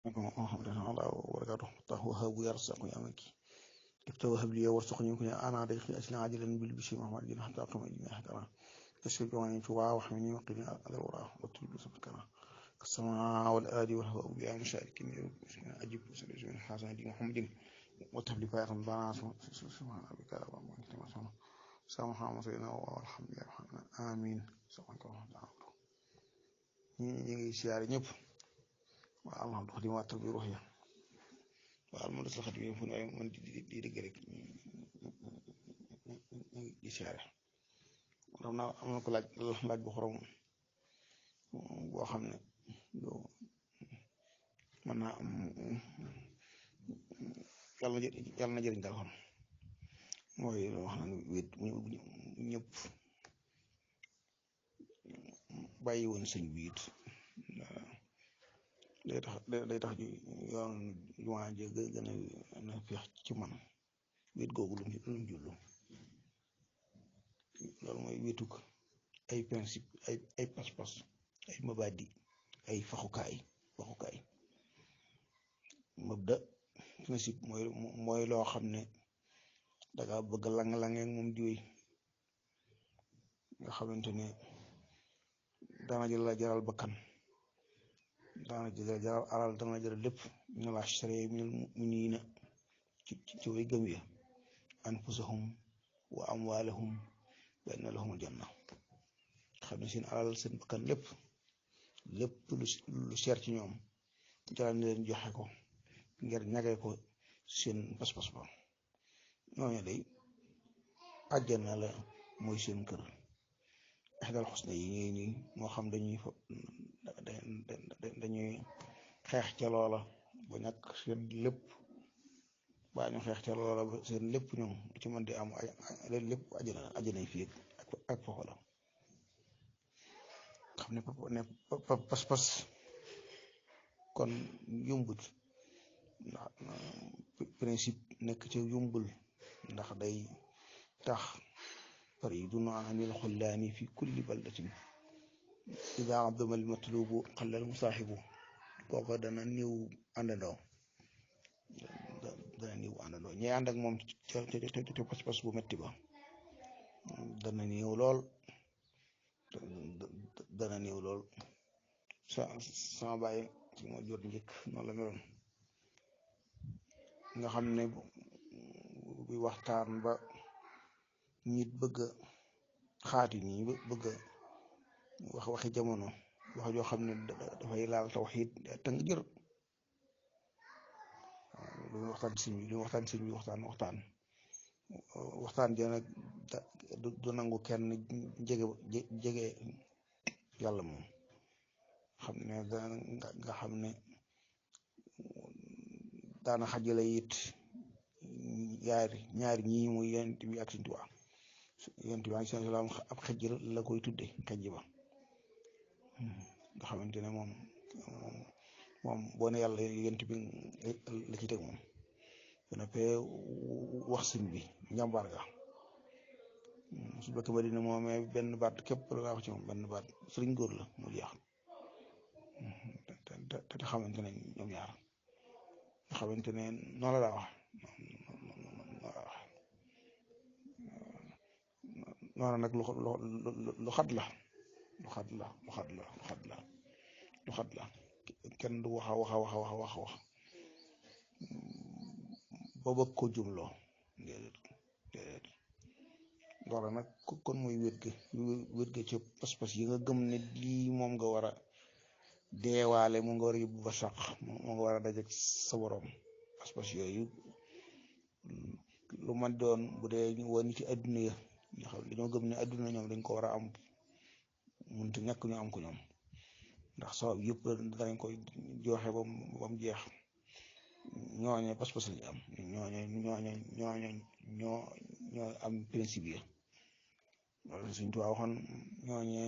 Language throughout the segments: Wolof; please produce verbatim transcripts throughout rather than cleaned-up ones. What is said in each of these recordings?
ورحمة الله وبركاته. الله وهاب يرزق يا مكي اكتب لي وارزقني يمكن أنا عليك أسنا عاجلا بالبشر محمد جل حتى أقام إلى حكرا تشكر جواني توا وحمني وقني على الوراء وتلب سبكرا السماء والآدي والهواء بها مشاركين أجيب وسلج من حسن دين محمد وتبلي فاقا بانا سبحان ربك رب العالمين سامحا مصيرنا والحمد لله آمين سبحانك اللهم وبحمدك ñi ngi siyaare ñëpp waaw alhamdulilah xadim waa tarbiya ruuxiya waaw moom des la xadim yi fu ne man di di dëgg rek ñu ngi di siyaare xam naa am na ko laaj laaj bu xorom boo xam ne mën naa am yàlla na yàlla na jëriñ daal xam mooy wax na wét ñëpp bàyyi woon sëñ bi it day tax day tax yoon jumaa ji gën a feex ci man wét googu lu mu jullu loolu mooy wétuk ay principe ay ay pas-pas ay mabadi ay faxukaay faxukaay mabda principe mooy mooy loo xam ne danga bëgg lang-langee moom diwéy nga xamante ne dana jël la jaral bakkan dana jël jaral alal dana jaral lépp ñu la sharee minal mu'minina ci ci way gëm ya anfusahum wa amwalahum wa inna lahumul janna xam ne seen alal seen bakkan lépp lépp lu cher ci ñoom jaral ni leen joxe ko ngir ñagee ko seen pas-pas ba ñooñu day àjjana la mooy seen kër ixdal xusna yi ñuy nii moo xam dañuy dañuy xeex ca loola ba ñàkk seen lépp baa ñu xeex ca loola ba seen lépp ñoom ci mën di am leen lépp àjjana àjjanay fii ak ak foofu la xam ne ne pas-pas kon yumbut ndax principe nekk ci yumbul ndax day tax faridun anil xullaani fi kulli baldatin ida abdama al matlubu xallal musaaxibu kooka dana néew àndandoo dana néew àndandoo ñi ànd ak moom ca ca pas-pas bu metti ba dana néew lool dana néew lool sa sama bàyyi ci moo jot njëkk noonu la meloon nga xam ne buy waxtaan ba nit bëgg xaati nii bëgg wax waxi jamono wax joo xam ne dafay laal tawxiid tëng jër lu muy waxtaan sëñ bi lu muy waxtaan sëñ bi waxtaan waxtaan waxtaan ja nag du nangu kenn jege jege yàlla moom xam ne nga xam ne daana xajale it ñaari ñaari ñii muy yonent bi ak Sëñ Tuubaa yonent bi alayhi salaam ab xejj la koy tudde xejj ba nga xamante ne moom moom boo ne yàlla yonent bi la ci teg moom dana fee wax sëñ bi njàmbaar ga su bëkk ba dina moomee benn baat képp la wax ci moom benn baat sëriñ góor la mu jeex te te xamante ne ñoom ñaar nga xamante ne noonu la daa wax noonu nag lu lu xat la lu xat la lu xat la lu xat la lu xat la kenn du waxa waxa waxa waxa wax wax ba bëgg ko jumloo déedéet déedéet loolu nag kon mooy wér ga wér ga ci pas-pas yi nga gëm ne lii moom nga war a deewaale moom nga war a yóbbu ba sax moom nga war a dajeek sa borom pas-pas yooyu lu man doon bu dee ñu woon ci adduna ya nga xam dañoo gëm ne adduna ñoom dañ ko war a am mënut ñàkk ñu am ko ñoom ndax sabab yëpp danañ koy joxe ba mu jeex ñooñe pas-pas lañu am ñooñe ñooñe ñooñe ñoo ñoo am principe yi loolu Sëñ Tuubaa waxoon ñooñe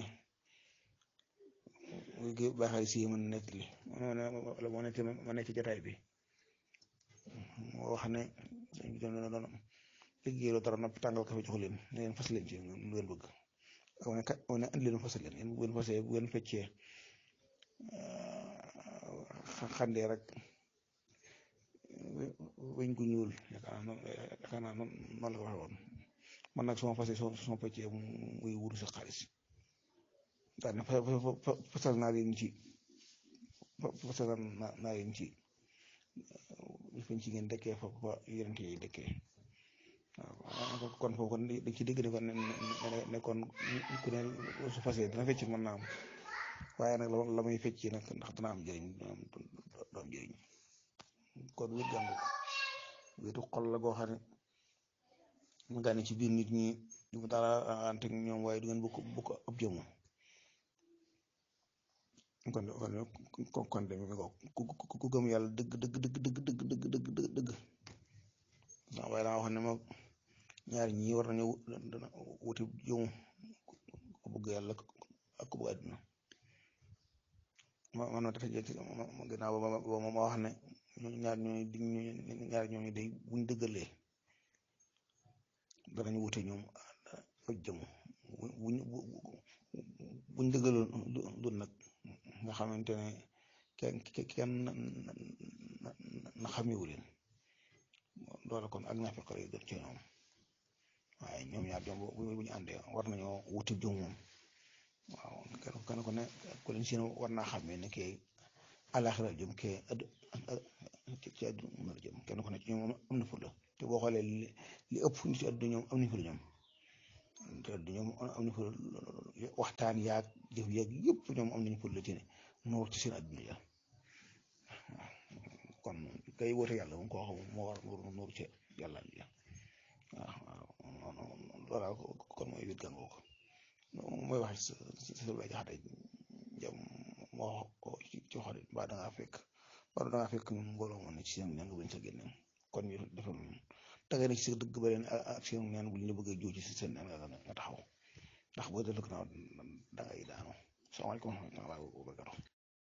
baaxal si mën nekk li wala moo nekk ma nekk ci jataay bi moo wax ne dañ doon doon liggéey dara noppi tàngal kafe jox leen ne leen fas leen ci lu ngeen bëgg aw ne kat aw ne andi leen fas leen bu ngeen fasee bu ngeen feccee xandee rek weñ gu ñuul yaakaar naa yaakaar naa noonu la ko waxee woon man nag suma fase suma peccee muy wuru sa xaalis daal ne fasal naa leen ci fasal naa leen ci fañ ci ngeen dëkkee fa fa yonent yi dëkkee waaw kon foofu kon dañ ci dégg ne kon ne kon ku ne su fasee dina fecc mën naa am waaye nag la muy fecc nag ndax dana am njëriñ du am njëriñ kon wér jàngu wéetu xol la goo xam ne mu nga ne ci biir nit ñi du mu dara ante ñoom waaye du ngeen bokk bokk ab jëmm kon kon kon de mi ko ku gëm yàlla dëgg dëgg dëgg dëgg dëgg dëgg dëgg dëgg dëgg waaye daa wax ne ma ñaari ñii war nañu wuti jëmm ko bëgg yàlla ak ko bëgg àdduna ma man ma dafa jël ma gannaaw ba ma wax ne ñaar ñooñu di ñaar ñooñu day buñ dëggalee danañ wute ñoom ak jëmm buñ buñ dëggaloon du nag nga xamante ne kenn kenn na xamewu leen loolu kon ak ñaafeq lay doon ci ñoom waaye ñoom ñaar jom bu ñu àndee war nañoo wuti jëmm moom waaw kenn kenn ku ne ku leen seen war naa xamee ne kii àllaaxira jëm kii ci àdduna jëm kenn ku ne ci ñoom am na fulla te boo xoolee li li ëpp nit ci àdduna ñoom am nañ fulla ñoom te àdduna ñoom am nañ fulla waxtaan yaag jëf yaag yëpp ñoom am nañ fulla ci ne nuur ci seen àdduna ja kon kay woote yàlla moom koo xam moo war nuur ci yàlla ja waaw waaw kon mooy wét gàngoo ko mooy wax si si la jaxate jam moo ko ci waxal ba da ngaa fekk ba da ngaa fekk ñun mbooloo moom ne ci seen ñaan nga bañ sa génne kon ñu defal tagay na ci sa dëgg ba leen ak seen ñaan bu ñu la bëggee jóo ci si seen ñaan nga taxaw ndax boo def naaw da ngay daanu salaamaaleykum wa rahmatulah wa barakatuh